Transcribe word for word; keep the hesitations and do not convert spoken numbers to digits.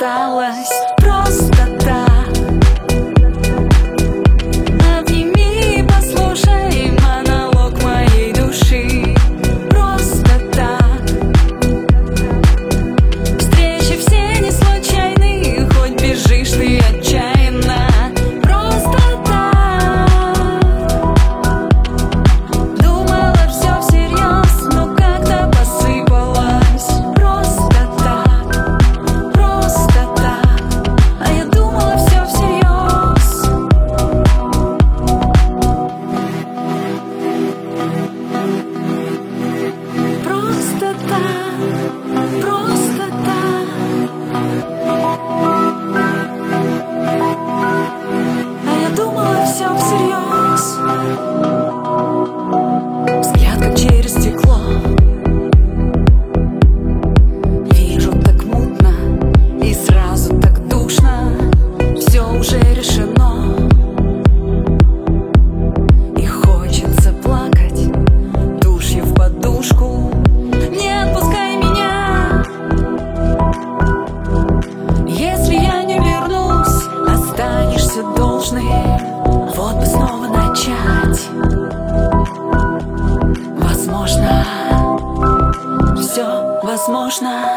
осталась просто так. Обними и послушай монолог моей души. Просто так. Встречи все не случайны, хоть бежишь ты отчаянно. Просто так. Думала все всерьез, но как-то посыпалась. Просто так, просто так. А я думала все всерьез. Просто так, просто так. А я думала все всерьез. Взгляд как через стекло. Вижу так мутно и сразу так душно. Все уже решено. И хочется плакать, душью в подушку. Не отпускай меня. Если я не вернусь, останешься должным. Вот бы снова начать. Возможно, все возможно.